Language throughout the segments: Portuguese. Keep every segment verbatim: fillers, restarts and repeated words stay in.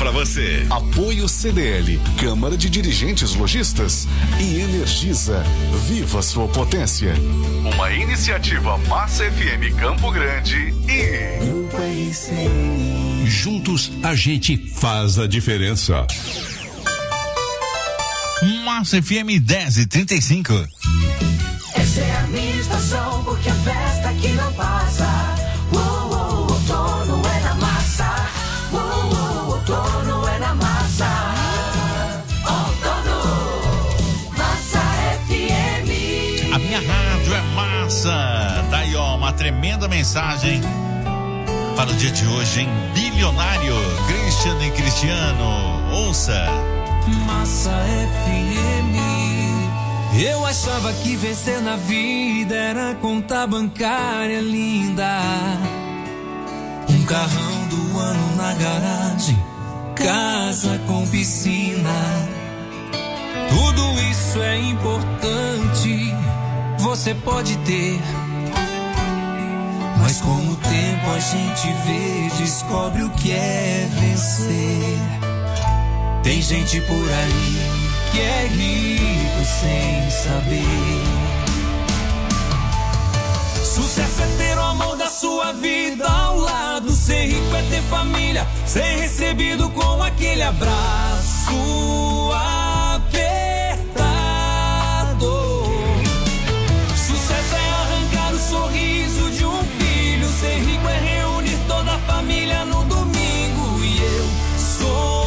pra você. Apoio C D L, Câmara de Dirigentes Lojistas e Energisa. Viva sua potência. Uma iniciativa Massa F M Campo Grande e Grupo R C I. Juntos a gente faz a diferença. Massa F M dez e trinta e cinco. Essa é a minha estação, porque a festa aqui não passa. Uh, uh, outono é na massa. Uh, uh, outono é na massa. Outono, Massa F M. A minha rádio é massa. Tá aí, ó, uma tremenda mensagem para o dia de hoje, hein? Bilionário, Cristiano e Cristiano. Ouça. Massa F M. Eu achava que vencer na vida era conta bancária linda, um carrão do ano na garagem, casa com piscina. Tudo isso é importante, você pode ter, mas com o tempo a gente vê, descobre o que é vencer. Tem gente por aí que é rico sem saber. Sucesso é ter o amor da sua vida ao lado. Ser rico é ter família, ser recebido com aquele abraço apertado. Sucesso é arrancar o sorriso de um filho. Ser rico é reunir toda a família no domingo. E eu sou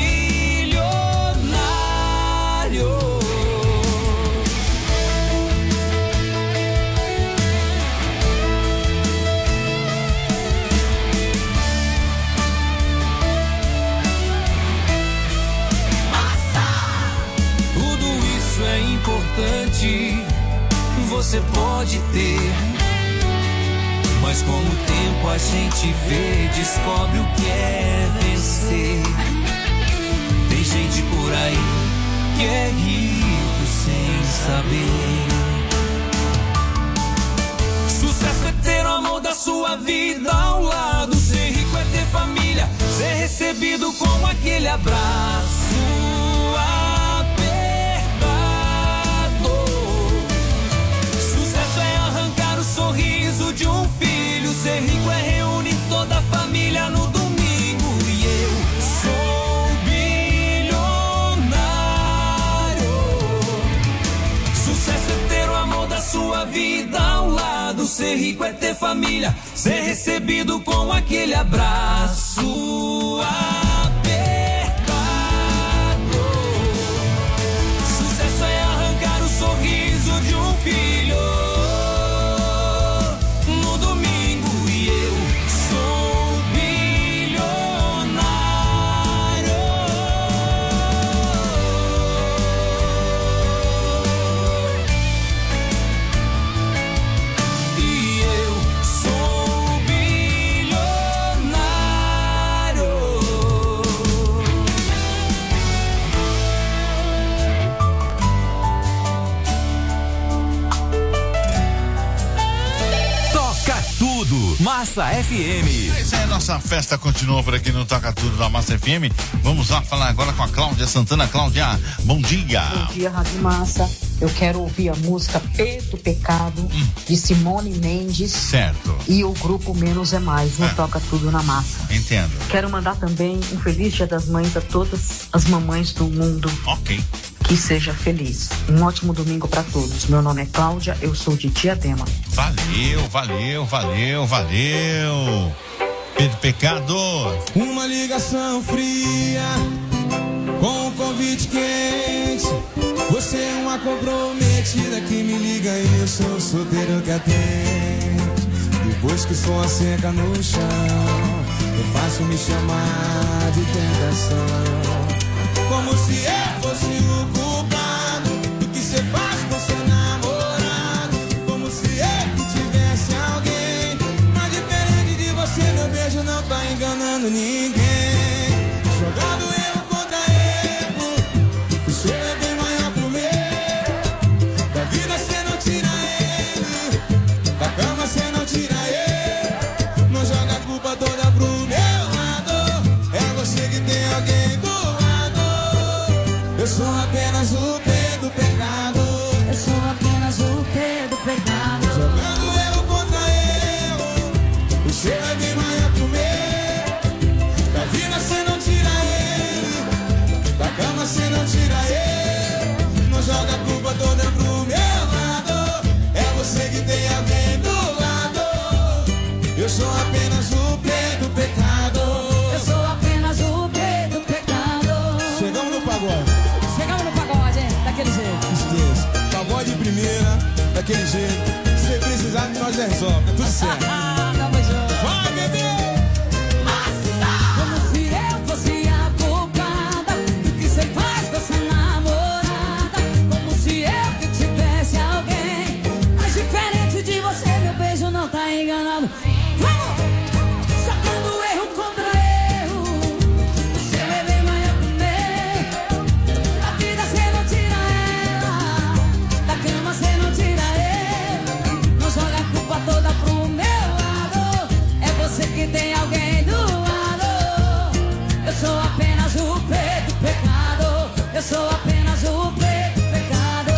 importante, você pode ter, mas com o tempo a gente vê, descobre o que é vencer. Tem gente por aí que é rico sem saber. Sucesso é ter o amor da sua vida ao lado. Ser rico é ter família, ser recebido com aquele abraço. Sorriso de um filho, ser rico é reunir toda a família no domingo. E eu sou bilionário. Sucesso é ter o amor da sua vida ao lado. Ser rico é ter família, ser recebido com aquele abraço apertado. Sucesso é arrancar o sorriso de um filho. Massa F M. Pois é, nossa festa continua por aqui no Toca Tudo da Massa F M. Vamos lá falar agora com a Cláudia Santana. Cláudia, bom dia. Bom dia, Rádio Massa. Eu quero ouvir a música Peito Pecado, hum. de Simone Mendes. Certo. E o grupo Menos é Mais, no é. Toca Tudo na Massa. Entendo. Quero mandar também um feliz Dia das Mães a todas as mamães do mundo. Ok. Que seja feliz. Um ótimo domingo para todos. Meu nome é Cláudia, eu sou de Diadema. Valeu, valeu, valeu, valeu. Peito Pecado. Uma ligação fria com um convite quente. Você é uma comprometida que me liga e eu sou o solteiro que atende. Depois que o som seca no chão, eu faço me chamar de tentação. Como se eu fosse o culpado do que cê faz com seu namorado. Como se eu que tivesse alguém. Mas diferente de você, meu beijo não tá enganando ninguém. Jogando eu contra erro, o seu é bem maior pro meu. Da vida cê não tira ele, da cama cê não tira ele. Não joga a culpa toda pro meu lado. É você que tem tem alguém do lado. Eu sou apenas o P do pecado. Eu sou apenas o P do pecado. Jogando erro contra erro, o seu é bem maior que o meu. Da vida cê não tira ele, da cama cê não tira ele. Não joga a culpa toda pro meu lado. É você que tem alguém do lado. Eu sou apenas o P do pecado. Eu sou apenas o P do pecado. Chegamos no pagode. Chegamos no pagode, hein? Daquele jeito. Esqueça. Pagode de primeira, daquele jeito. Se precisar, nós resolve. É tudo certo. Tamo junto. Vai, bebê! Como se eu fosse a culpada do que cê faz com essa namorada. Como se eu que tivesse alguém. Mas diferente de você, meu beijo não tá enganado. Vamos! Sacando erro contra erro. O seu é bem maior que o meu. Da vida cê não tira ela, da cama cê não tira ele. Não joga a culpa toda pro meu lado. É você que tem alguém do lado. Eu sou apenas o P do pecado. Eu sou apenas o P do pecado.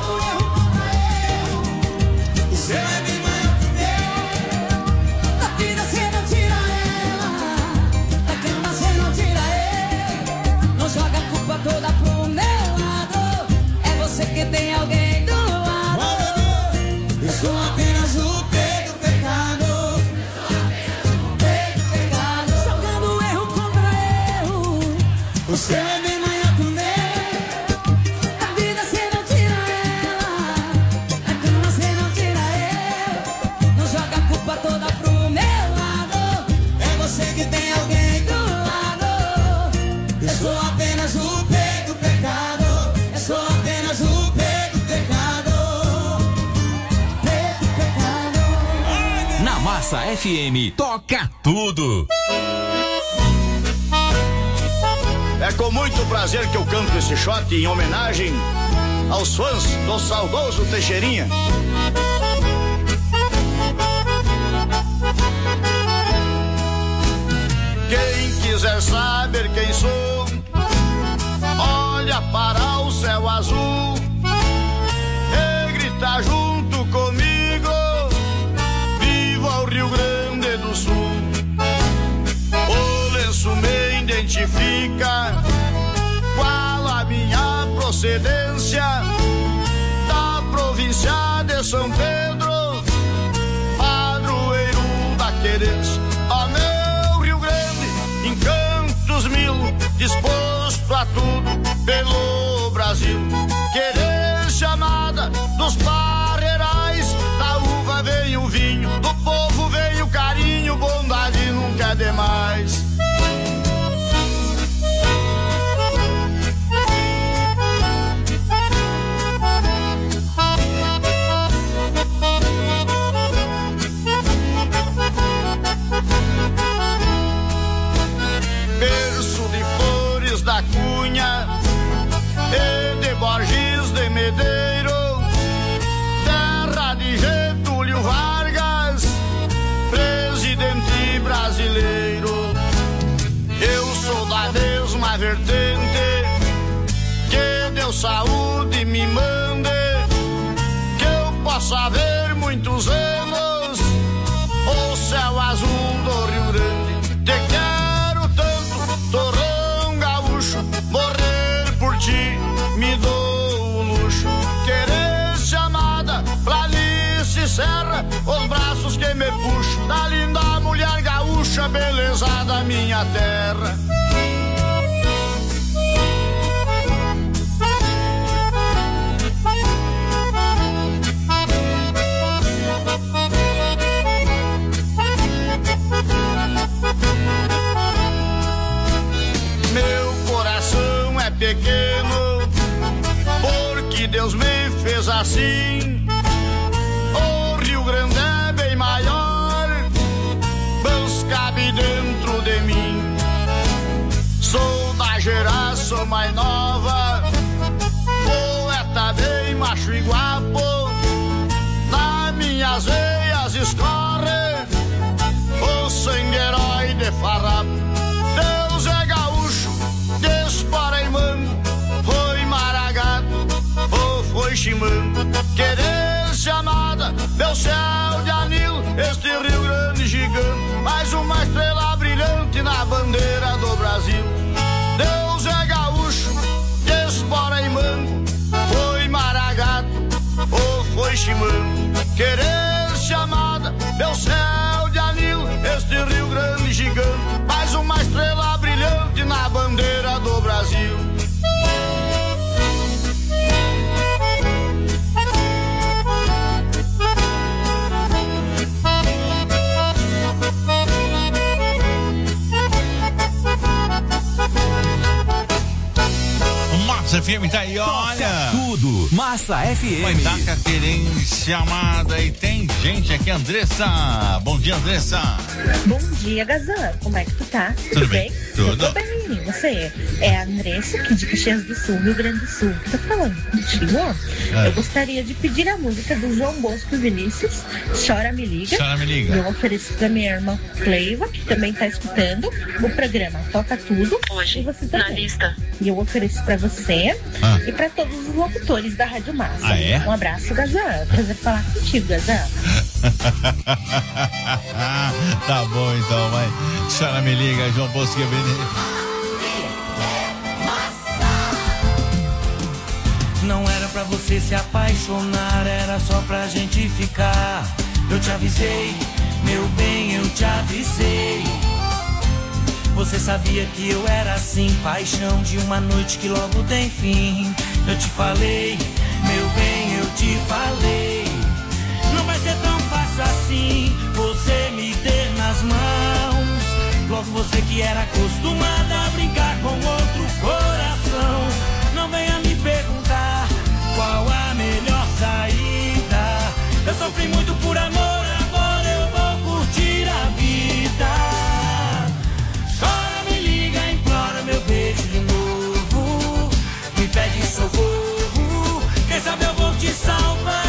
O seu é bem maior que o meu. Da vida cê não tira ela, da cama cê não tira ele. Não joga a culpa toda pro meu lado. É você que tem alguém do lado. Vai, bebê! Eu sou apenas o P do pecado. P do pecado. Jogando erro contra erro. O seu é bem maior que o meu. Da vida cê não tira ela, da cama cê não tira ele. Não joga a culpa toda pro meu lado. É você que tem alguém do lado. Eu sou apenas o P do pecado. Eu sou apenas o P do pecado. P do pecado. Na Massa F M, toca tudo. É com muito prazer que eu canto esse shot em homenagem aos fãs do saudoso Teixeirinha. Quem quiser saber quem sou, olha para o céu azul e grita junto comigo: viva o Rio Grande do Sul. O lenço me identifica, qual a minha procedência, da província de São Pedro, padroeiro da querência. Ó meu Rio Grande, encantos mil, disposto a tudo pelo Brasil. Querência amada dos parreirais, da uva veio o vinho, do povo veio o carinho, bondade nunca é demais. Berço de Flores da Cunha e de Borges de Medeiro, terra de Getúlio Vargas, presidente brasileiro. Eu sou da mesma vertente, que Deus saúde me mande, que eu possa ver muitos anos o céu azul do Rio Grande. Te quero tanto, torrão gaúcho, morrer por ti me dou o luxo. Querência amada, planície serra, os braços que me puxam da linda mulher gaúcha, beleza da minha terra. Meu coração é pequeno, porque Deus me fez assim. O Rio Grande é bem maior, mas cabe dentro de mim. Sou da geração mais nova, poeta bem macho e guapo, nas minhas veias escorre o sangue herói de farrapo. Deus é gaúcho, chimango. Querer ser amada, meu céu de anil, este Rio Grande gigante, mais uma estrela brilhante na bandeira do Brasil. Deus é gaúcho, de espora e mango, foi maragato ou foi chimango. Querer ser amada, meu céu de anil, este Rio Grande gigante, mais uma estrela brilhante na bandeira do Brasil. Massa F M tá aí, olha. Tudo. Massa F M. Vai dar carteirense chamada e tem gente aqui, Andressa. Bom dia, Andressa. Bom dia, Gazan. Como é que tu tá? Tudo, Tudo bem? bem? Tudo. Eu tô bem. Você é a Andressa, aqui de Caxias do Sul, Rio Grande do Sul, que tá falando contigo. É. Eu gostaria de pedir a música do João Bosco e Vinícius, Chora Me Liga. Chora Me Liga. Eu ofereço pra minha irmã Cleiva, que também tá escutando o programa Toca Tudo. Hoje, e você também. Na lista. E eu ofereço pra você Ah. e pra todos os locutores da Rádio Massa. Ah, é? Um abraço, Gazan. Prazer falar contigo, Gazan. Tá bom então, vai. Chora Me Liga, João Bosco e Vinícius. Não era pra você se apaixonar, era só pra gente ficar. Eu te avisei, meu bem, eu te avisei. Você sabia que eu era assim, paixão de uma noite que logo tem fim. Eu te falei, meu bem, eu te falei. Não vai ser tão fácil assim, você me ter nas mãos. Logo você que era acostumada a brincar com outro coração. Não venha me perguntar qual a melhor saída. Eu sofri muito por amor, agora eu vou curtir a vida. Chora, me liga, implora meu beijo de novo. Me pede socorro, quem sabe eu vou te salvar.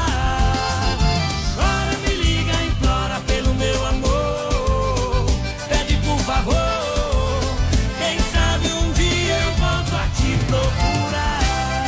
Chora, me liga, implora pelo meu amor. Pede por favor, quem sabe um dia eu volto a te procurar.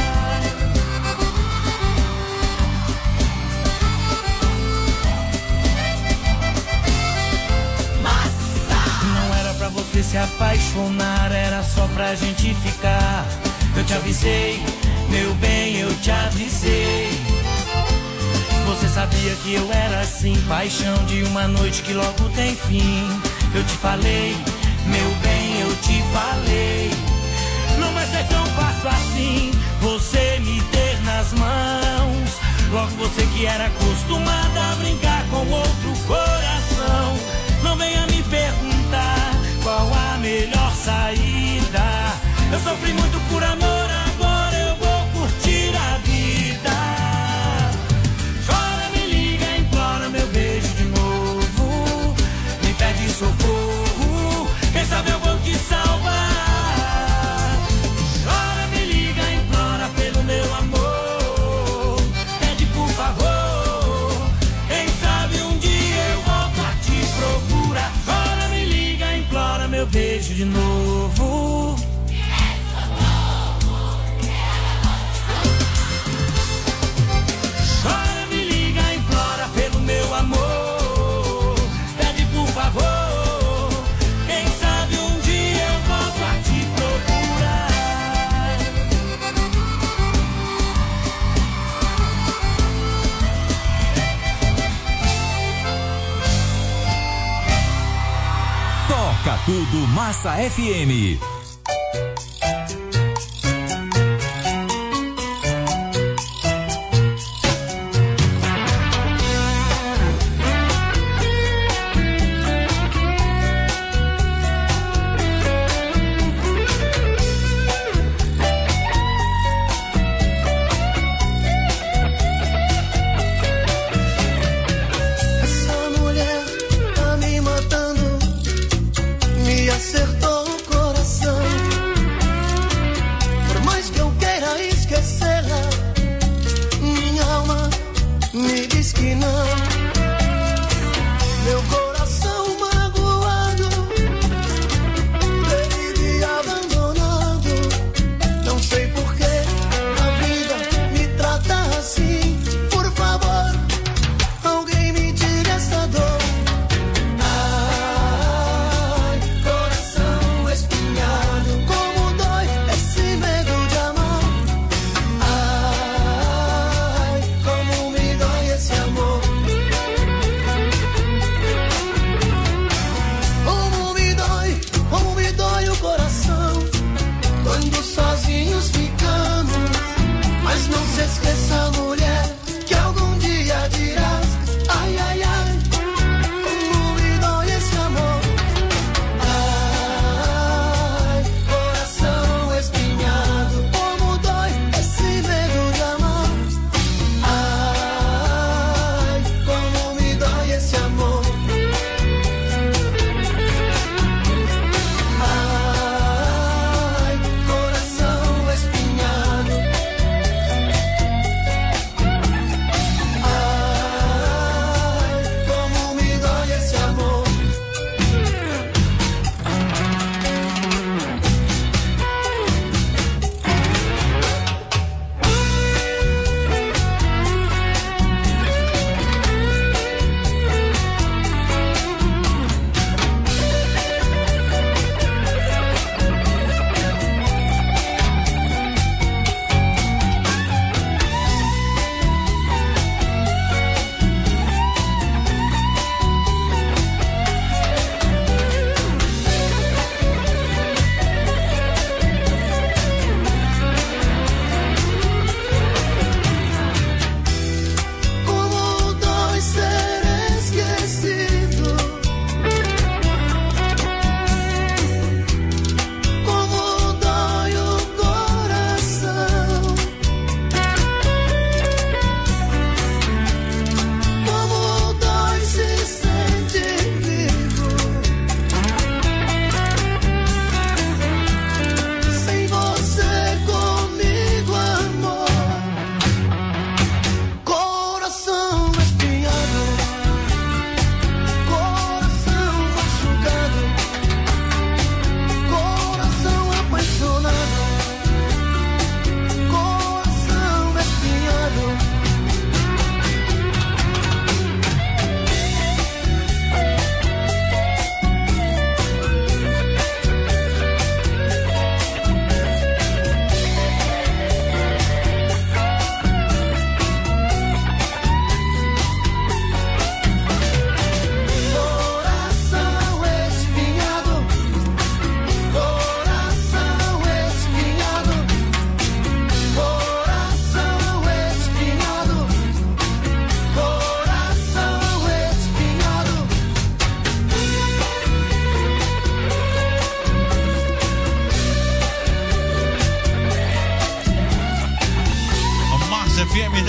Você se apaixonar, era só pra gente ficar. Eu te avisei, meu bem, eu te avisei. Você sabia que eu era assim, paixão de uma noite que logo tem fim. Eu te falei, meu bem, eu te falei. Não vai ser tão fácil assim, você me ter nas mãos. Logo você que era acostumada a brincar com outro coração. Não venha me perguntar qual a melhor saída. Eu sofri muito por amor, agora eu vou curtir a vida. Chora, me liga, implora meu beijo de novo. Me pede socorro, quem sabe eu vou te salvar. Chora, me liga, implora pelo meu amor. Pede por favor, quem sabe um dia eu volto a te procurar. Chora, me liga, implora meu beijo de novo. Chora, me liga, implora pelo meu amor. Pede por favor, quem sabe um dia eu volto a te procurar. Toca Tudo Massa F M. Essa mulher tá me matando, me acertou o coração.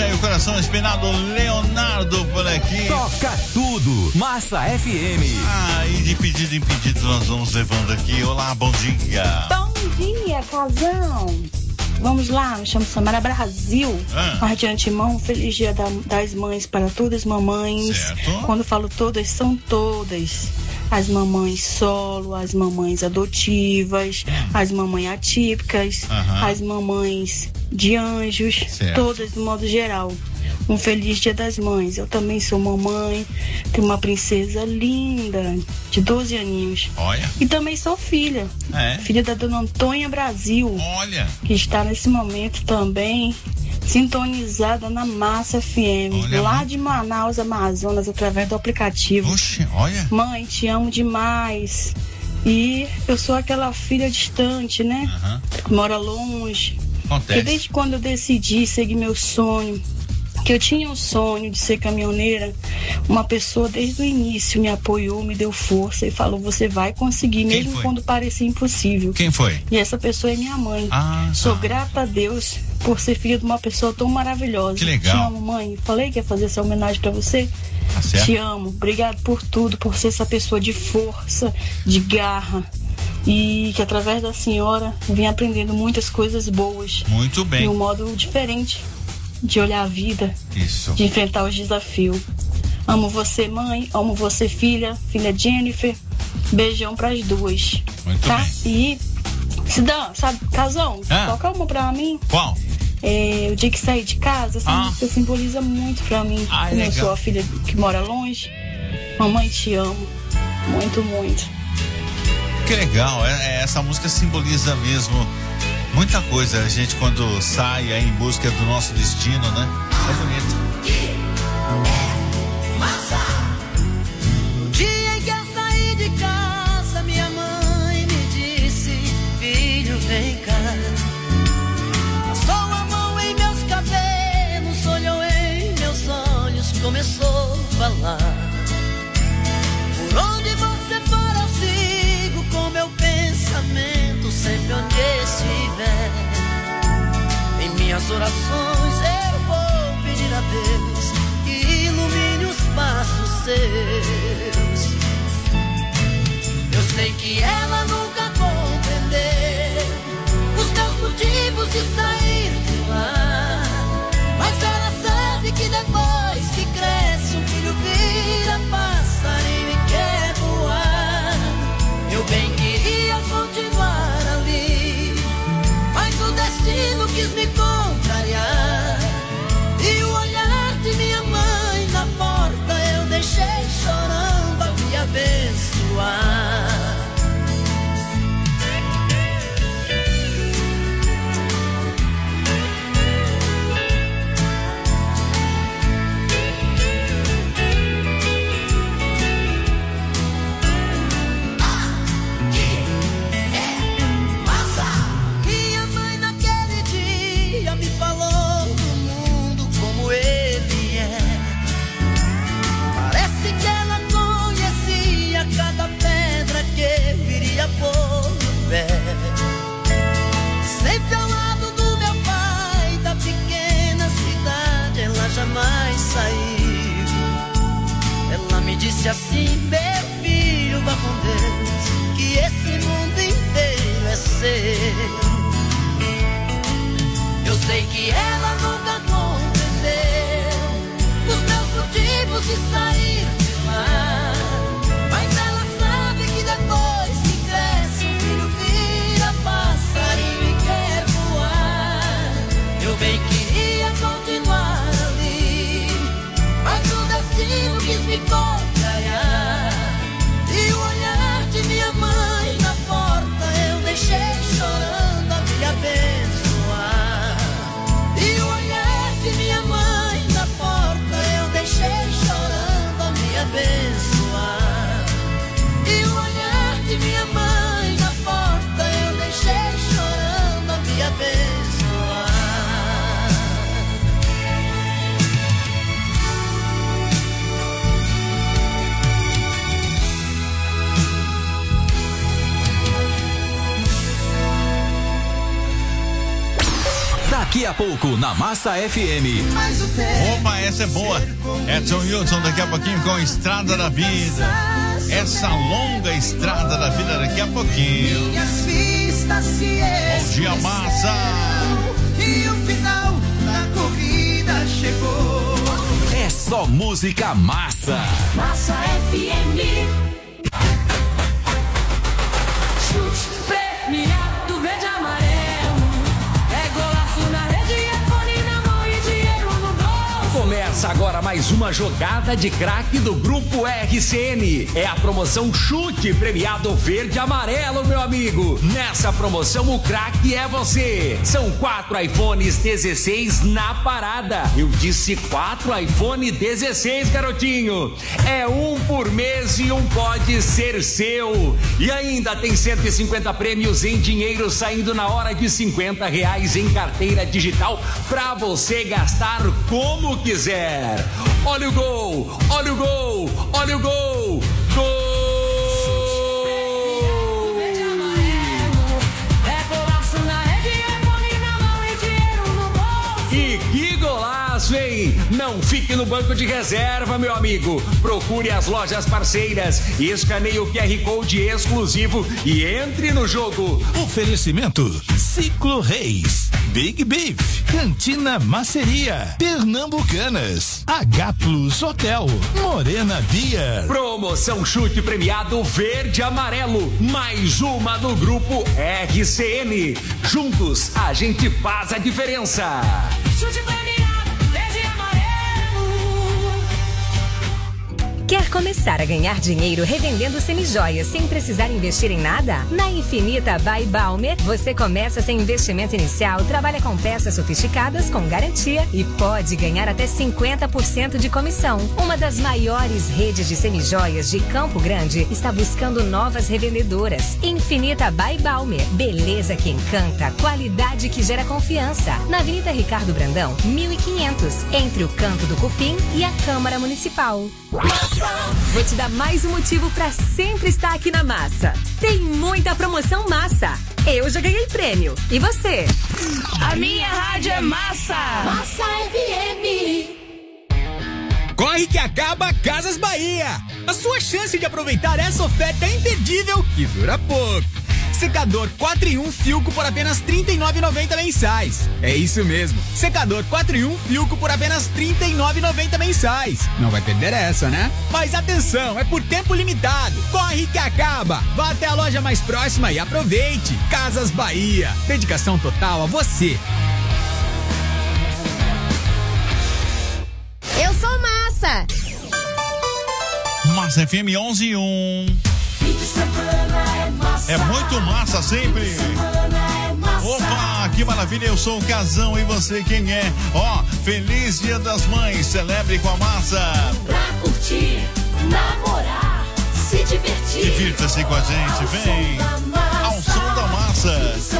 aí o coração espinado Leonardo por aqui. Toca tudo, Massa F M. Ah, e de pedido em pedido nós vamos levando aqui. Olá, bom dia. Bom dia, casão. Vamos lá, me chamo Samara Brasil. Ah. Mas de antemão, feliz dia da- das mães para todas as mamães. Certo. Quando falo todas, são todas. As mamães solo, as mamães adotivas, as mamães atípicas, Aham. as mamães de anjos, Certo. todas de modo geral. Um feliz dia das mães. Eu também sou mamãe, tenho uma princesa linda, de doze aninhos. Olha. E também sou filha. É. Filha da dona Antônia Brasil. Olha. Que está nesse momento também sintonizada na Massa F M. Olha, lá mãe. de Manaus, Amazonas, através do aplicativo. Oxe, olha. Mãe, te amo demais. E eu sou aquela filha distante, né? Aham. Que mora longe. Acontece. Porque desde quando eu decidi seguir meu sonho, que eu tinha um sonho de ser caminhoneira, uma pessoa desde o início me apoiou, me deu força e falou: você vai conseguir, Quem mesmo foi? quando parecia impossível. Quem foi? E essa pessoa é minha mãe. Ah, Sou tá. grata a Deus por ser filha de uma pessoa tão maravilhosa. Que legal. Te amo, mãe. Falei que ia fazer essa homenagem pra você. Tá certo. Te amo. Obrigado por tudo, por ser essa pessoa de força, de garra. E que através da senhora eu vim aprendendo muitas coisas boas. Muito bem. De um modo diferente de olhar a vida, Isso. de enfrentar os desafios. Amo você, mãe. Amo você, filha. Filha Jennifer. Beijão pras duas. Muito tá? bem. E se dá, sabe, casão, Ah. toca uma pra mim. Qual? É, o dia que saí de casa, essa Ah. música simboliza muito pra mim. Ah, Como eu legal. sou a filha que mora longe. Mamãe, te amo. Muito, muito. Que legal, é, é, essa música simboliza mesmo muita coisa. A gente quando sai aí em busca do nosso destino, né? É bonito. No dia em que eu saí de casa, minha mãe me disse: filho, vem cá. Passou a mão em meus cabelos, olhou em meus olhos, começou a falar. Por onde você for eu sigo com meu pensamento, sempre onde estiver. Em minhas orações eu vou pedir a Deus que ilumine os passos seus. Eu sei que ela nunca compreendeu os meus motivos de sair de lá, mas ela sabe que depois que cresce um filho vira passarinho e quer voar. Eu bem queria continuar ali, mas o destino quis me contrariar. E o olhar de minha mãe na porta eu deixei chorando a me abençoar. Daqui a pouco, na Massa F M. Opa, essa é boa. Edson Wilson, daqui a pouquinho com Estrada da Vida. Essa longa estrada da vida daqui a pouquinho. Bom dia, Massa. E o final da corrida chegou. É só música massa. Massa F M. Chute premiado verde e amarelo. É golaço na rede, é fone na mão e dinheiro no bolso. Começa agora mais uma jogada de craque do Grupo R C N. É a promoção Chute Premiado Verde e Amarelo, meu amigo. Nessa promoção, o craque é você. São quatro iPhones dezesseis na parada. Eu disse quatro iPhone dezesseis, garotinho. É um por mês e um pode ser seu. E ainda tem cento e cinquenta prêmios em dinheiro saindo na hora de cinquenta reais em carteira digital pra você gastar como quiser. Olha o gol, olha o gol, olha o gol, gol! E que golaço, hein? Não fique no banco de reserva, meu amigo. Procure as lojas parceiras, escaneie o Q R Code exclusivo e entre no jogo. Oferecimento Ciclo Reis, Big Beef, Cantina Maceria, Pernambucanas, H Plus Hotel, Morena Beer. Promoção Chute Premiado Verde e Amarelo, mais uma no Grupo R C N. Juntos a gente faz a diferença. Chute premiado verde e amarelo. Quer começar a ganhar dinheiro revendendo semijoias sem precisar investir em nada? Na Infinita by Balmer, você começa sem investimento inicial, trabalha com peças sofisticadas com garantia e pode ganhar até cinquenta por cento de comissão. Uma das maiores redes de semijoias de Campo Grande está buscando novas revendedoras. Infinita by Balmer, beleza que encanta, qualidade que gera confiança. Na Avenida Ricardo Brandão, mil e quinhentos, entre o Canto do Cupim e a Câmara Municipal. Vou te dar mais um motivo pra sempre estar aqui na Massa. Tem muita promoção massa. Eu já ganhei prêmio. E você? A minha rádio é Massa. Massa F M. Corre que acaba Casas Bahia. A sua chance de aproveitar essa oferta imperdível que dura pouco. Secador quatro em um Filco por apenas trinta e nove reais e noventa centavos mensais. É isso mesmo. Secador quatro em um Filco por apenas trinta e nove reais e noventa centavos mensais. Não vai perder essa, né? Mas atenção, é por tempo limitado. Corre que acaba. Vá até a loja mais próxima e aproveite. Casas Bahia. Dedicação total a você. Eu sou Massa. Massa F M onze e um. É muito massa sempre. Opa, que maravilha, eu sou o Casão e você quem é? Ó, feliz Dia das Mães, celebre com a Massa. Pra curtir, namorar, se divertir. Divirta-se com a gente, vem ao som da Massa.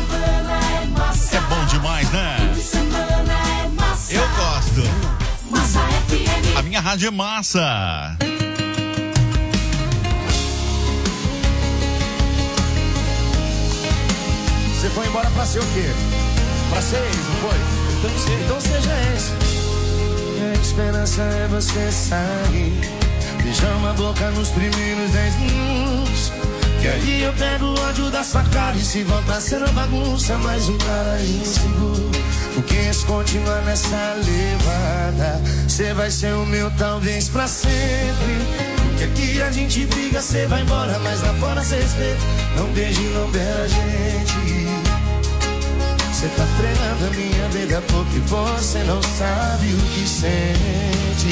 É bom demais, né? Eu gosto. A minha rádio é Massa. Você foi embora pra ser o quê? Pra ser ex, não foi? Então, então seja esse. A esperança é você sair. Beijar uma boca nos primeiros dez minutos. Que aí eu pego o ódio da sua cara. E se voltar ser uma bagunça, mais um cara inseguro. Porque se continuar nessa levada, cê vai ser o meu talvez pra sempre. Porque aqui a gente briga, cê vai embora, mas lá fora cê respeita. Não beije, não beija a gente. Cê tá frenando a minha vida porque você não sabe o que sente.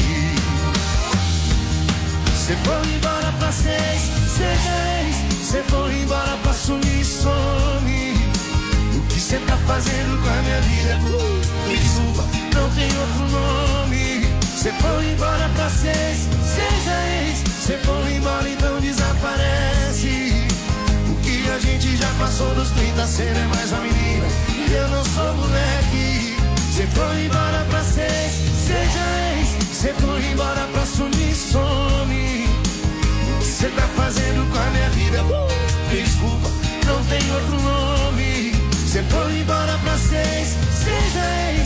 Cê foi embora pra seis, seja ex. Cê foi embora pra sumir, some. O que cê tá fazendo com a minha vida? Uh, me desculpa, não tem outro nome. Cê foi embora pra seis, seja ex. Cê foi embora, então desaparece. O que a gente já passou dos trinta, cê não é mais uma menina. Eu não sou moleque. Cê foi embora pra seis, seja ex. Cê foi embora pra sumir, some. O que cê tá fazendo com a minha vida? Uh, desculpa, não tem outro nome. Cê foi embora pra seis, seja ex.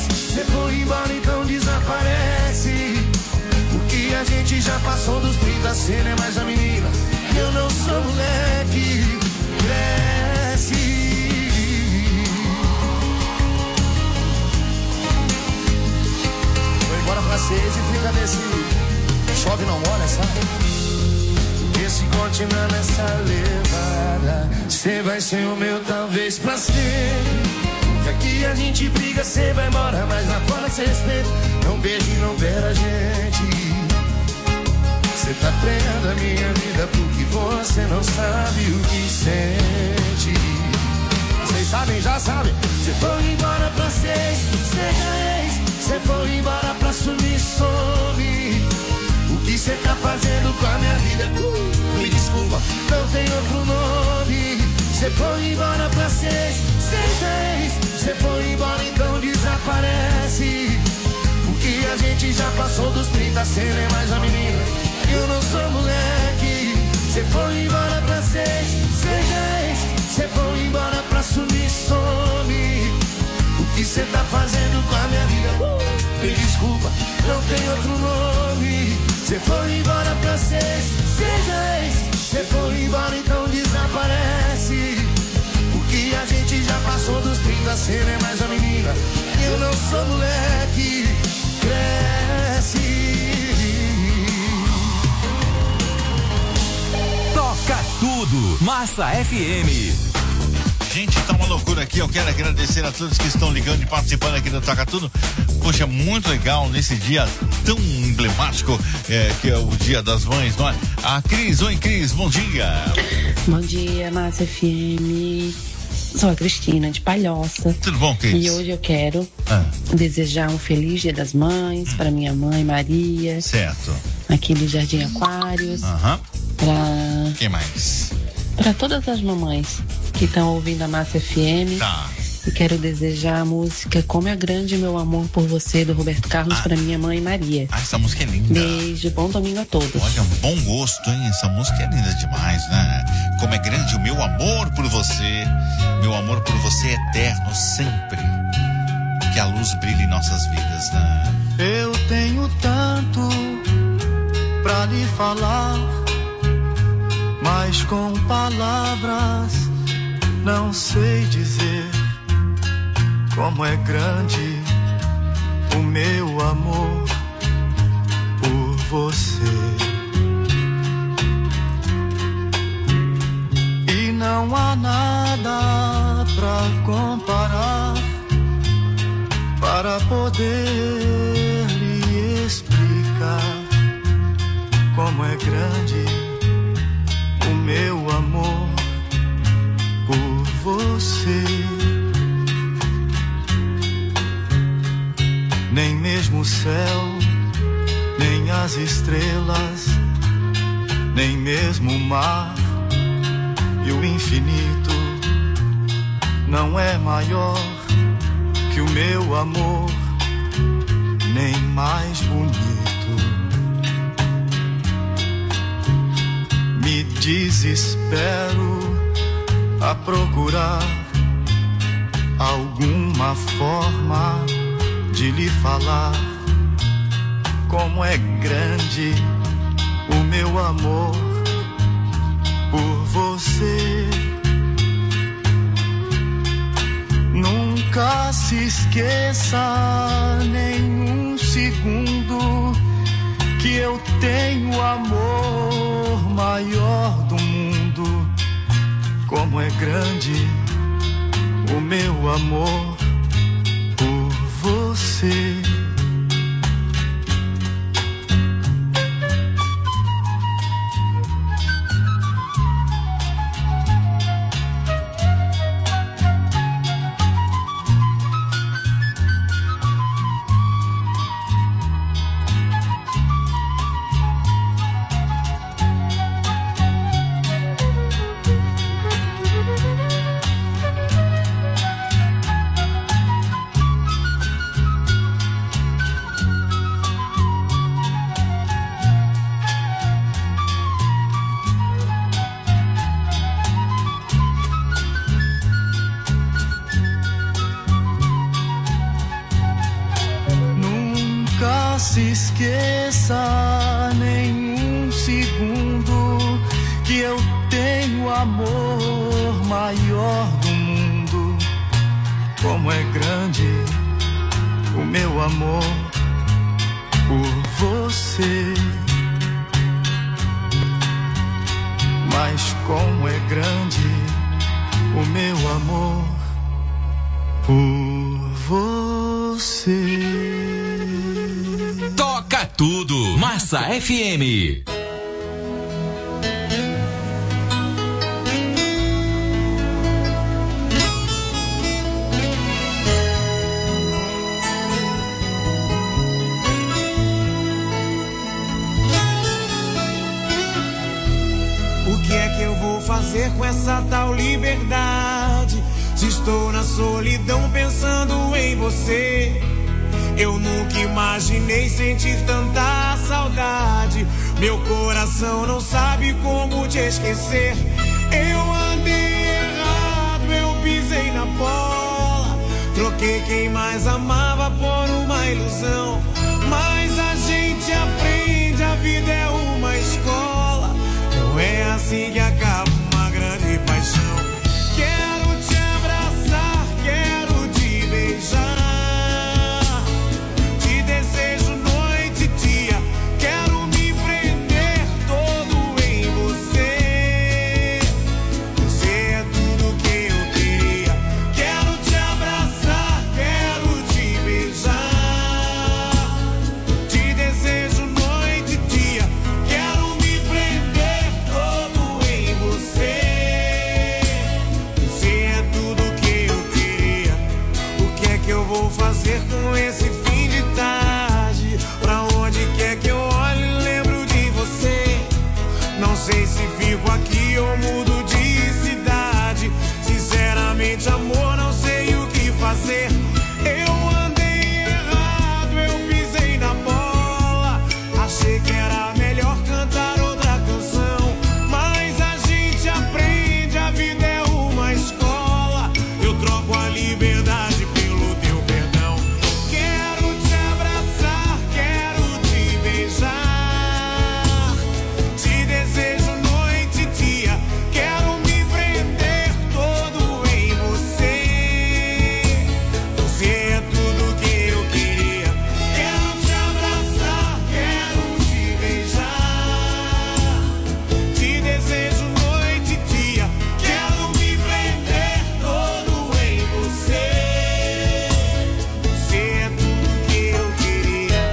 você não é mais a menina. Eu não sou moleque, cresce. Vou embora pra seis e fica nesse chove não molha, sabe? Porque se continuar nessa levada, cê vai ser o meu talvez pra ser. Que aqui a gente briga, cê vai embora, mas lá fora cê respeita. Não beija e não beira a gente. Cê tá treinando a minha vida porque você não sabe o que sente. Vocês sabem, já sabem. Cê foi embora pra seis, seja ex. Cê foi embora pra sumir, some. O que cê tá fazendo com a minha vida? Uh, me desculpa, não tem outro nome. Cê foi embora pra seis, seja ex. Cê foi embora, então desaparece. Porque a gente já passou dos trinta, cê não é mais a menina. Eu não sou moleque. Cê foi embora pra seis, seja ex. Cê foi embora pra sumir, some. O que cê tá fazendo com a minha vida? Uh, me desculpa, não tem outro nome. Cê foi embora pra seis, seja ex. Cê foi embora, então desaparece. Porque a gente já passou dos trinta, cê não é mais a menina. Eu não sou moleque, cresce. Toca tudo, Massa F M. Gente, tá uma loucura aqui. Eu quero agradecer a todos que estão ligando e participando aqui do Toca Tudo. Poxa, muito legal nesse dia tão emblemático é, que é o Dia das Mães, não é? A Cris, oi Cris, bom dia. Bom dia, Massa F M. Sou a Cristina de Palhoça. Tudo bom, Cris? E hoje eu quero ah. desejar um feliz Dia das Mães hum. para minha mãe Maria. Certo. Aqui do Jardim Aquários. Aham. Pra... Quem mais? Para todas as mamães que estão ouvindo a Massa F M. Tá. E quero desejar a música Como é Grande Meu Amor por Você, do Roberto Carlos, ah. para minha mãe Maria. Ah, essa música é linda. Beijo, bom domingo a todos. Olha, um bom gosto, hein? Essa música é linda demais, né? Como é grande o meu amor por você. Meu amor por você é eterno, sempre. Que a luz brilhe em nossas vidas, né? Eu tenho tanto pra lhe falar, mas com palavras não sei dizer como é grande o meu amor por você. E não há nada pra comparar para poder lhe explicar como é grande o meu amor por você. Nem mesmo o céu, nem as estrelas, nem mesmo o mar e o infinito não é maior que o meu amor, nem mais bonito. Me desespero a procurar alguma forma de lhe falar como é grande o meu amor por você. Nunca se esqueça nem um segundo que eu tenho o amor maior do mundo. Como é grande o meu amor por você. Se esqueça nem um segundo amor maior do mundo. Como é grande o meu amor por você. Mas como é grande o meu amor por você. Toca tudo, Massa F M. O que é que eu vou fazer com essa tal liberdade? Se estou na solidão pensando em você. Eu nunca imaginei sentir tanta saudade. Meu coração não sabe como te esquecer. Eu andei errado, eu pisei na bola. Troquei quem mais amava por uma ilusão. Mas a gente aprende, a vida é uma escola. Não é assim que acaba uma grande paixão. Quero te abraçar, quero te beijar. Te desejo noite e dia. Quero me prender todo em você. Você é tudo que eu queria. Quero te abraçar, quero te beijar. Te desejo noite e dia. Quero me prender todo em você. Você é tudo que eu queria. O que é que eu vou fazer com esse fim de tarde? Pra onde quer que eu olhe, lembro de você. Não sei se fico aqui ou mudo de cidade. Sinceramente, amor, não sei o que fazer. Eu andei errado, eu pisei na bola. Achei que era melhor cantar outra canção. Mas a gente aprende, a vida é uma escola. Eu troco a liberdade pelo teu perdão. Quero te abraçar, quero te beijar. Te desejo noite e dia. Quero me prender todo em você. Você é tudo que eu queria. Quero te abraçar, quero te beijar. Te desejo noite e dia. Quero me prender todo em você. Você é tudo que eu queria.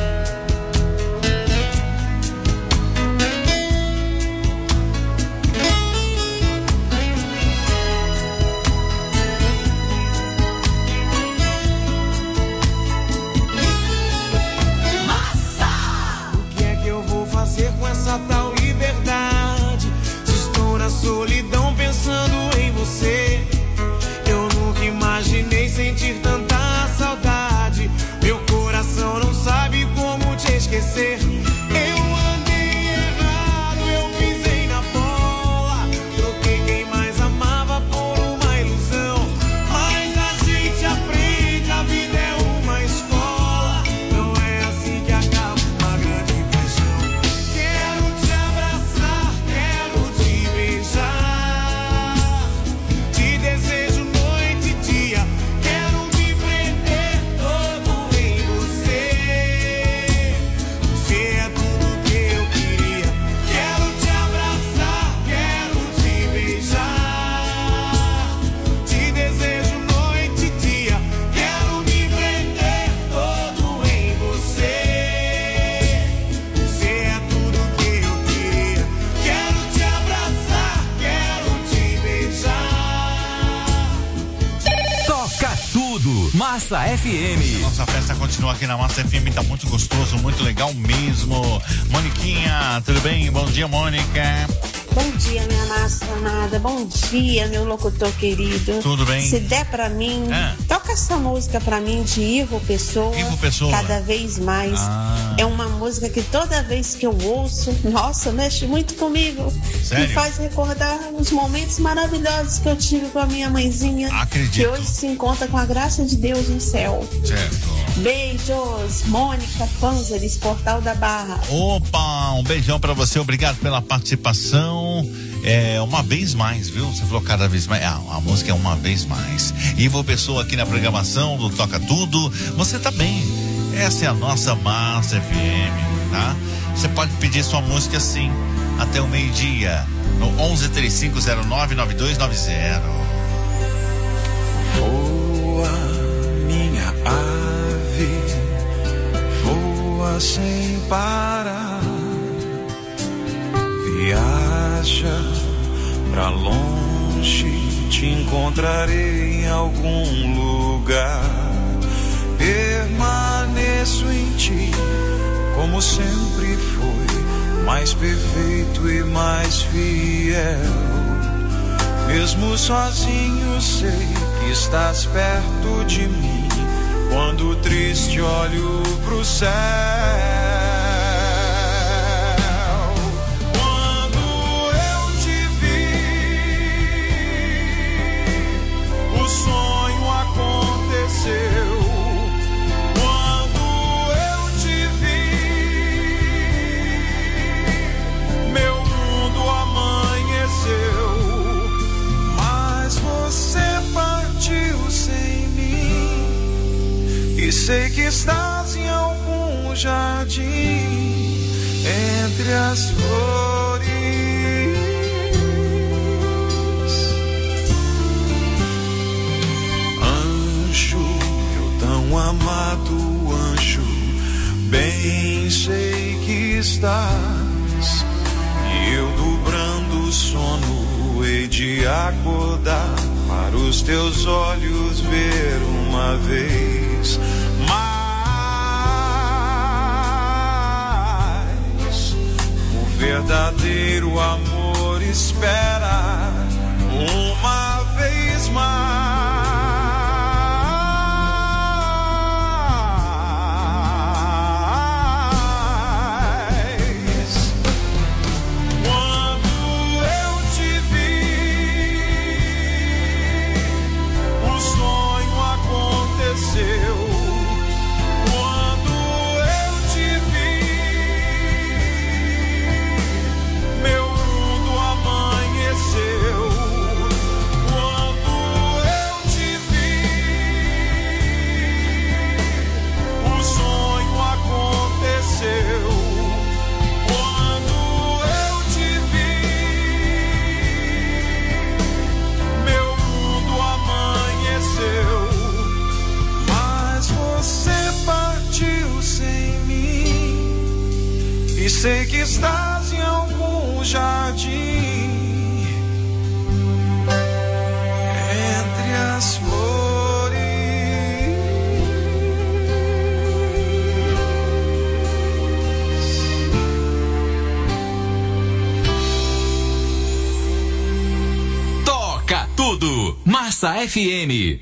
O que é que eu vou fazer com essa tal liberdade? Se estou na solidão pensando em você. Eu nunca imaginei sentir tanta saudade. Meu coração não sabe como te esquecer. Eu andei errado, eu pisei na bola. Troquei quem mais amava por uma ilusão. Mas a gente aprende, a vida é uma escola. Não é assim que acaba uma grande paixão. Quero te abraçar, quero te beijar. Te desejo noite e dia. Quero me prender todo em você. Você é tudo que eu queria. Quero te abraçar, quero te beijar. Te desejo noite e dia. Quero me prender todo em você. Você é tudo que eu queria. Quero te abraçar, quero te beijar. Toca tudo, Massa F M. Nossa festa continua aqui na Massa F M, tá muito gostoso, muito legal mesmo. Moniquinha, tudo bem? Bom dia, Mônica. Bom dia, minha massa amada. Bom dia, meu locutor querido. Tudo bem? Se der pra mim, É. toca essa música pra mim de Ivo Pessoa. Ivo Pessoa. Cada vez mais. Ah. É uma música que toda vez que eu ouço, nossa, mexe muito comigo. Sério? Me faz recordar os momentos maravilhosos que eu tive com a minha mãezinha. Acredito. Que hoje se encontra com a graça de Deus no céu. Certo. Beijos, Mônica Panzeres, Portal da Barra. Opa, um beijão pra você, obrigado pela participação. É Uma Vez Mais, viu? Você falou cada vez mais. Ah, a música é Uma Vez Mais. Ivo Pessoa aqui na programação do Toca Tudo. Você tá bem. Essa é a nossa Massa F M, tá? Você pode pedir sua música sim, até o meio-dia, no onze, trinta e cinco, zero nove, nove dois nove zero. Voa, minha ave, voa sem parar, viaja pra longe, te encontrarei em algum lugar, permaneço em ti, como sempre foi, mais perfeito e mais fiel. Mesmo sozinho sei que estás perto de mim, quando triste olho pro céu. Quando eu te vi, o sonho aconteceu. E sei que estás em algum jardim entre as flores. Anjo, meu tão amado anjo, bem sei que estás. E eu dobrando o sono hei de acordar para os teus olhos ver uma vez. Mas o verdadeiro amor espera uma vez mais. Quando eu te vi, o sonho aconteceu. E sei que estás em algum jardim entre as flores. Toca tudo, Massa F M.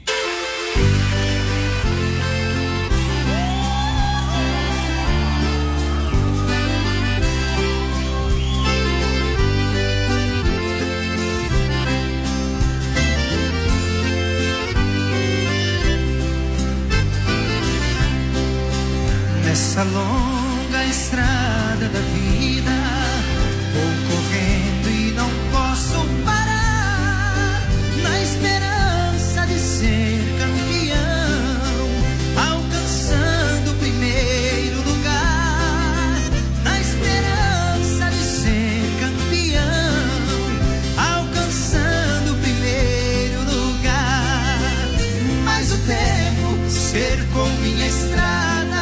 Nessa longa estrada da vida, vou correndo e não posso parar, na esperança de ser campeão, alcançando o primeiro lugar, na esperança de ser campeão, alcançando o primeiro lugar. Mas o tempo cercou minha estrada,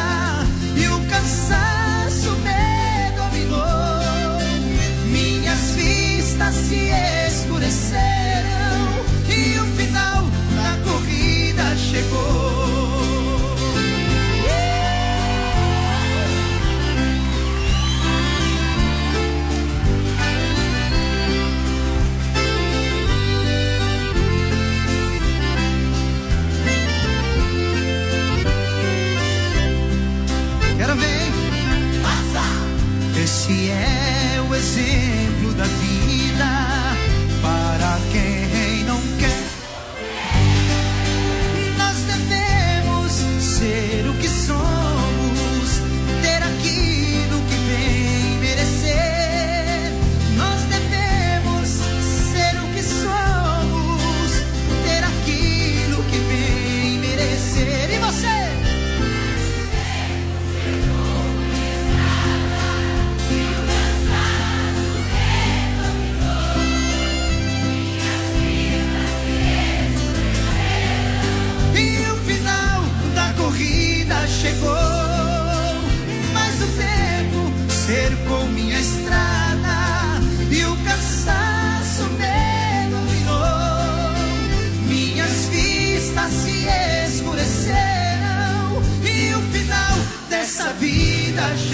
cansaço me dominou, minhas vistas se escureceram e o final da corrida chegou.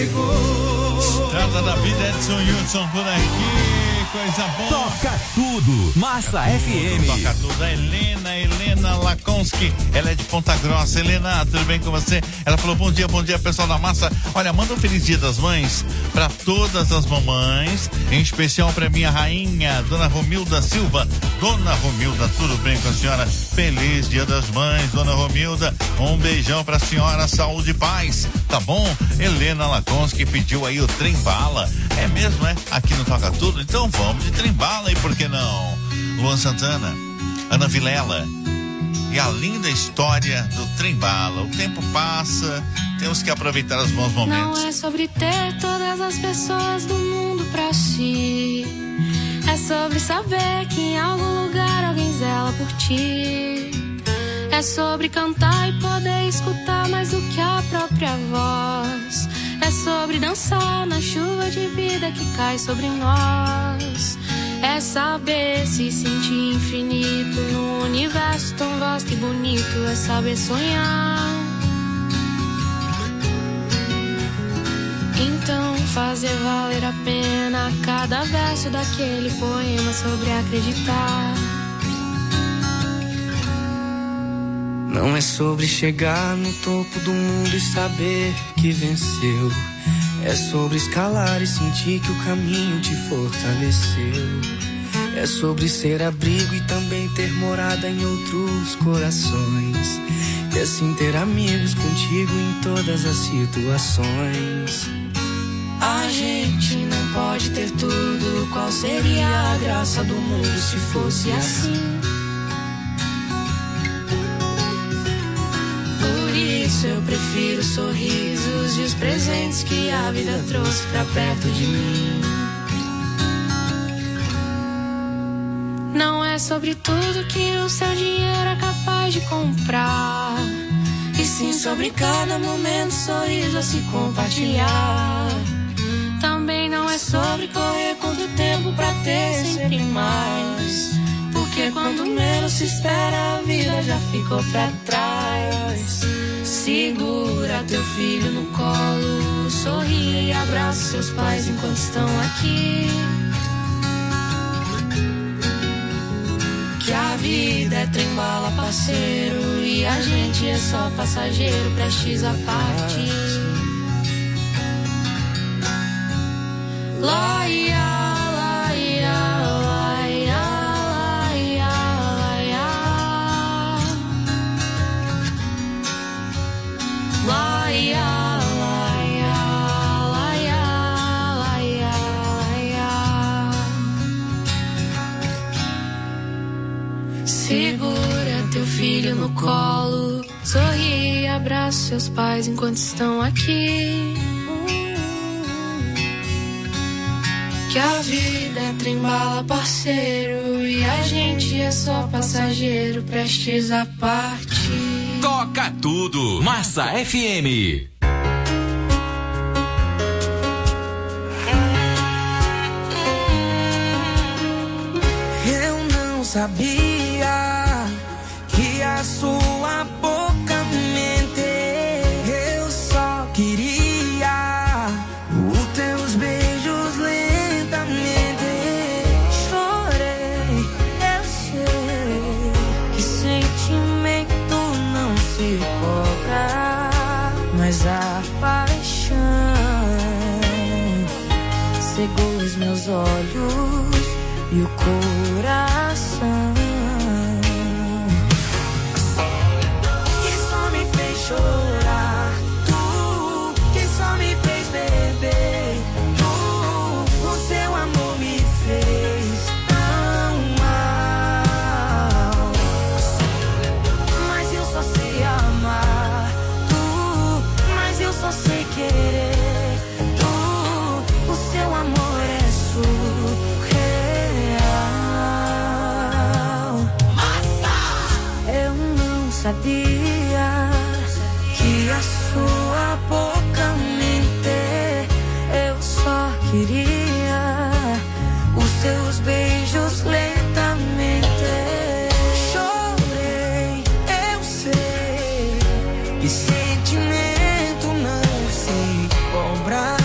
comigo. Estrada da Vida, Edson Hudson por aqui, coisa boa. Toca tudo, Massa F M. Toca tudo, a Helena, Helena Lakonski, ela é de Ponta Grossa. Helena, tudo bem com você? Ela falou, bom dia, bom dia, pessoal da Massa. Olha, manda um feliz dia das mães para todas as mamães, em especial para minha rainha, Dona Romilda Silva. Dona Romilda, tudo bem com a senhora? Feliz dia das mães, Dona Romilda. Um beijão pra senhora, saúde e paz, tá bom? Helena Lakonski pediu aí o trem bala. É mesmo, é? Aqui no Toca Tudo? Então vamos de trem bala, e por que não? Luan Santana, Ana Vilela e a linda história do trem bala. O tempo passa, temos que aproveitar os bons momentos. Não é sobre ter todas as pessoas do mundo pra si, é sobre saber que em algum lugar alguém zela por ti. É sobre cantar e poder escutar mais do que a própria voz. É sobre dançar na chuva de vida que cai sobre nós. É saber se sentir infinito num universo tão vasto e bonito. É saber sonhar. Então fazer valer a pena cada verso daquele poema sobre acreditar. Não é sobre chegar no topo do mundo e saber que venceu. É sobre escalar e sentir que o caminho te fortaleceu. É sobre ser abrigo e também ter morada em outros corações. E assim ter amigos contigo em todas as situações. A gente não pode ter tudo. Qual seria a graça do mundo se fosse assim? Por isso eu prefiro sorrisos e os presentes que a vida trouxe pra perto de mim. Não é sobre tudo que o seu dinheiro é capaz de comprar, e sim sobre cada momento, sorriso a se compartilhar. Também não é sobre correr contra o tempo pra ter sempre mais, porque quando menos se espera a vida já ficou pra trás. Segura teu filho no colo, sorria e abraça seus pais enquanto estão aqui. Que a vida é trem-bala, parceiro, e a gente é só passageiro, prestes a partir. Laia, laia, laia, laia, laia. Laia, laia, laia, laia, laia. Segura teu filho no colo, sorri e abraça seus pais enquanto estão aqui. Que a vida é trem-bala, parceiro, e a gente é só passageiro, prestes a partir. Toca tudo, Massa F M. Eu não sabia que a sua boca mente. Eu só queria os teus beijos lentamente. Chorei, eu sei que sentimento não se cobra, mas a paixão cegou os meus olhos e o coração, que só me fez chorar. Tu, que só me fez beber. Tu, o seu amor me fez tão mal. Mas eu só sei amar. Tu, mas eu só sei querer. Tu, o seu amor é surreal. Sabia que a sua boca mente. Eu só queria os teus beijos lentamente. Chorei, eu sei que sentimento não se compra,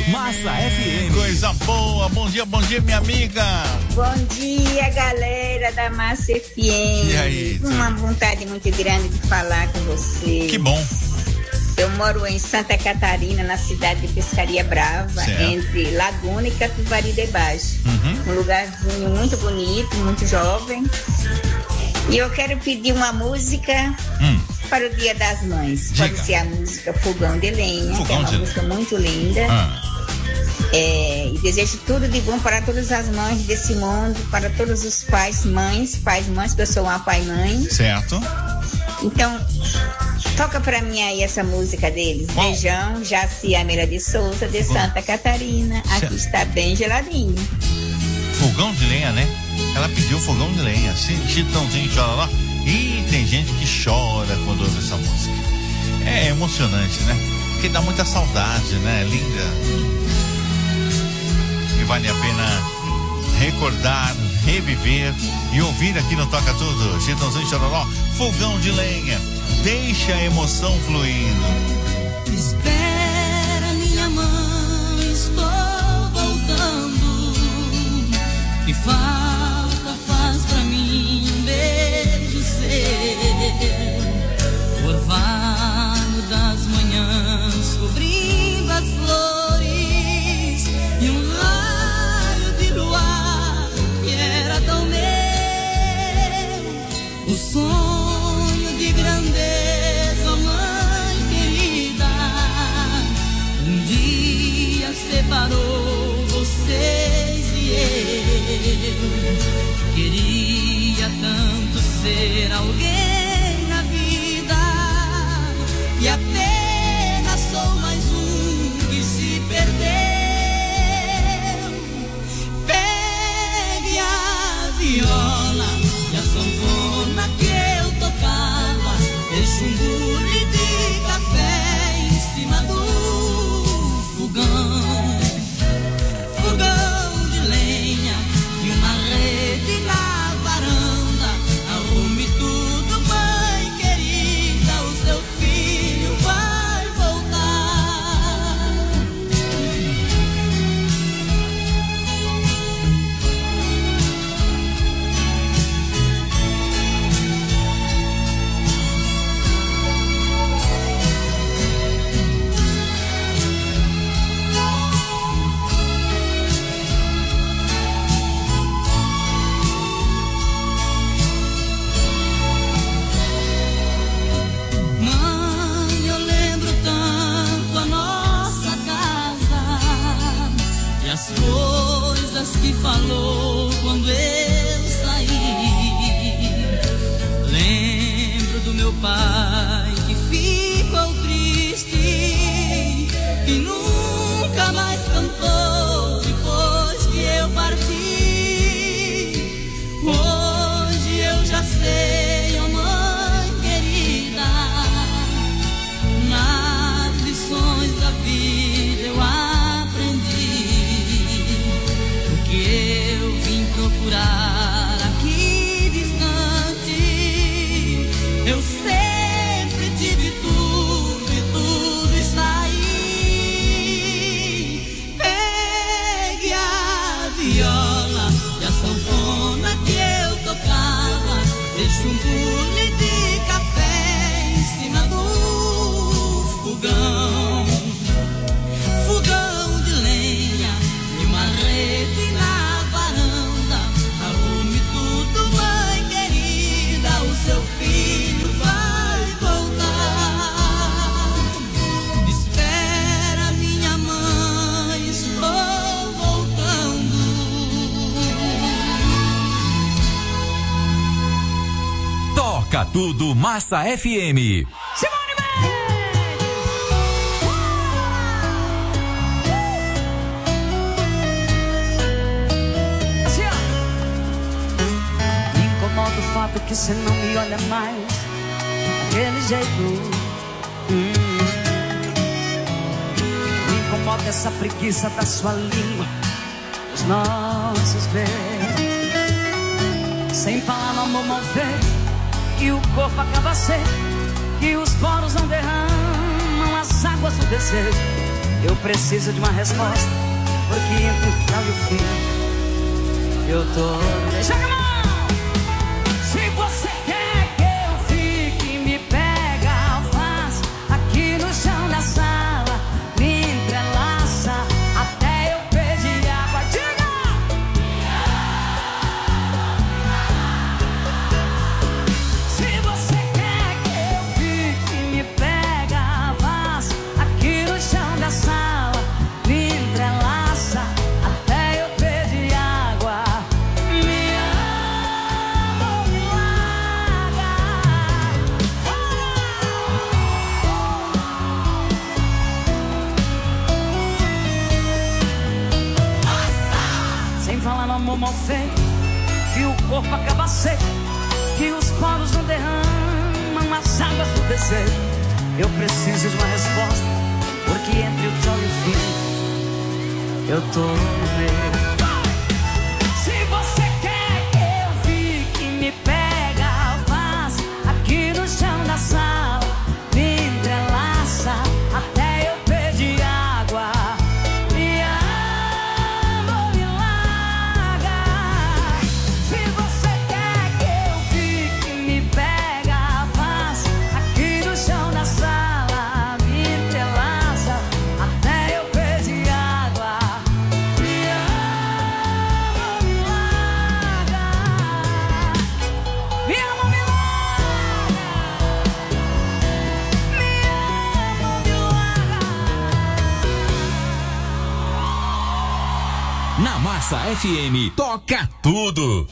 Massa F M. Coisa boa. Bom dia, bom dia, minha amiga. Bom dia, galera da Massa F M. E aí? Uma vontade muito grande de falar com você. Que bom. Eu moro em Santa Catarina, na cidade de Pescaria Brava, certo. entre Laguna e Capivari de Baixo. Uhum. Um lugarzinho muito bonito, muito jovem. E eu quero pedir uma música hum. para o Dia das Mães. Diga. Pode ser a música Fogão de Lenha, Fogão que é uma de... música muito linda. Ah. É, e desejo tudo de bom para todas as mães desse mundo, para todos os pais, mães, pais, mães, que eu sou uma pai mãe. Certo. Então, toca pra mim aí essa música deles. Qual? Beijão, Jaci Ameira de Souza, de Santa Catarina. Aqui certo. está bem geladinho. Fogão de lenha, né? Ela pediu fogão de lenha. Chitãozinho, chororó. E tem gente que chora quando ouve essa música. É emocionante, né? Porque dá muita saudade, né? Linda. E vale a pena recordar, reviver e ouvir aqui no Toca Tudo. Chitãozinho, chororó. Fogão de lenha. Deixa a emoção fluindo. Espera, minha mãe, estou voltando. Que falta faz pra mim um beijo seu. Orvalho das manhãs cobrindo as flores e um raio de luar que era tão meu. O sonho de grandeza, mãe querida, um dia separou vocês e eu. Queria tanto ser alguém na vida e apenas sou mais um que se perdeu. Pegue a viola e a sanfona que eu tocava, deixa um bule de café em cima do fogão. Fogão de lenha e uma rede na varanda. Arrume tudo, mãe querida, o seu filho vai voltar. Mãe, eu lembro tanto a nossa casa e as coisas que falou quando eu saí. Lembro do meu pai que ficou triste e nunca mais cantou depois que eu parti. Hoje eu já sei, ó mãe querida, nas lições da vida eu aprendi o que eu vim procurar aqui distante. Eu sempre tive tudo e tudo está aí. Pegue a viola e a sanfona que eu tocava, deixa um bule de café em cima do fogão. Fogão de lenha e uma rede na varanda. Arrume tudo, mãe querida, o seu filho vai voltar. Espera, minha mãe, estou voltando. Toca Tudo Massa F M. Me incomoda o fato que você não me olha mais daquele jeito. Hum. Me incomoda essa preguiça da sua língua, os nossos beijos. Sem falar no amor mal feito, que o corpo acaba seco, que os poros não derramam as águas do desejo. Eu preciso de uma resposta, porque entre o tal e o fim eu tô... Joga a mão! Se você quer que eu fique, me pega, faz aqui no chão da sala, me entrelaça até eu pedir água. Diga! Se você quer que eu fique, me pega, faz aqui no chão da sala, me entrelaça até eu pedir água. Me ama ou me larga. Sem falar no amor mal feito, que o corpo acaba seco, que os poros não derramam as águas do desejo. Eu preciso de uma resposta, porque entre o tchau e o fim eu tô no meio. Se você quer que eu fique, me pega, faz aqui no chão da sala, me entrelaça até eu pedir água. Me ama ou me larga. Se você quer que eu fique, me pega, faz aqui no chão da sala, me entrelaça até eu pedir água. Me ama ou me larga. Me ama ou me larga. Me ama ou me larga. Na Massa F M, toca tudo.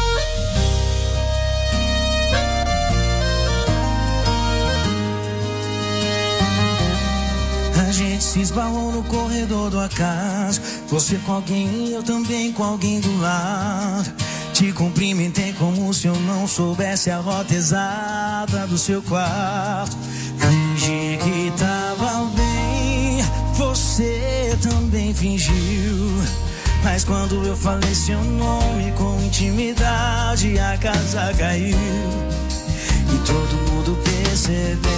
A gente se esbarrou no corredor do acaso, você com alguém e eu também com alguém do lado. Te cumprimentei como se eu não soubesse a rota exata do seu quarto. Fingi que tava bem, você também fingiu. Mas quando eu falei seu nome com intimidade, a casa caiu. E todo mundo percebeu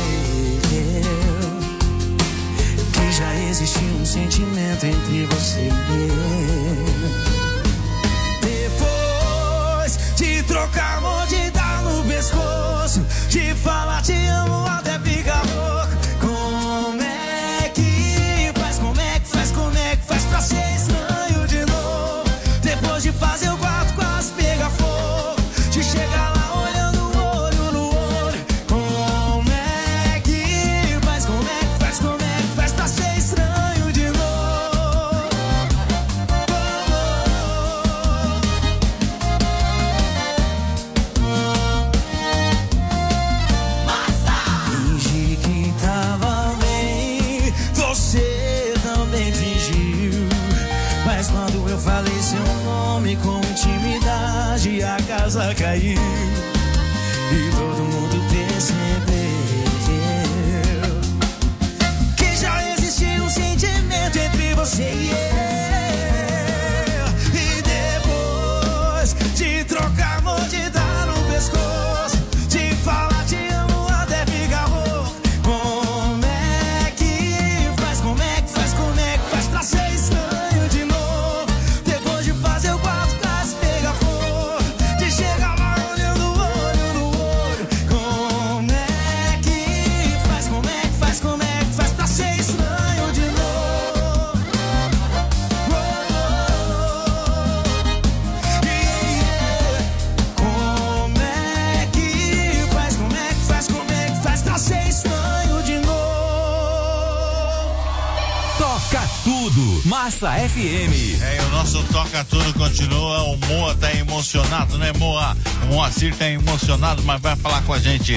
que já existia um sentimento entre você e eu. Depois de trocar amor, de dar no pescoço, de falar te amo até ficar louco. Como é que faz, como é que faz, como é que faz pra ser estranho de novo? Depois de fazer o quarto quase pegar fogo, de chegar lá olhando olho no olho. Como é que faz, como é que faz, como é que faz pra ser estranho de novo? Fingi que tava bem, você também fingiu. Mas quando eu falei seu nome com intimidade, a casa caiu. E todo mundo percebeu que já existia um sentimento entre você e eu. E depois de trocar amor, de dar no pescoço, de falar te amo até ficar rouco. Como é que faz, como é que faz, como é que faz pra ser estranho de novo? Depois de fazer o quarto quase pegar fogo, de chegar lá olhando olho no olho. Como é que faz, como é que faz, como é que faz pra ser estranho de novo? Como é que faz, como é que faz, como é que faz pra ser estranho de novo? Toca tudo. Massa F M. É, e o nosso Toca Tudo continua. O Moa tá emocionado, né, Moa? O Moacir tá emocionado, mas vai falar com a gente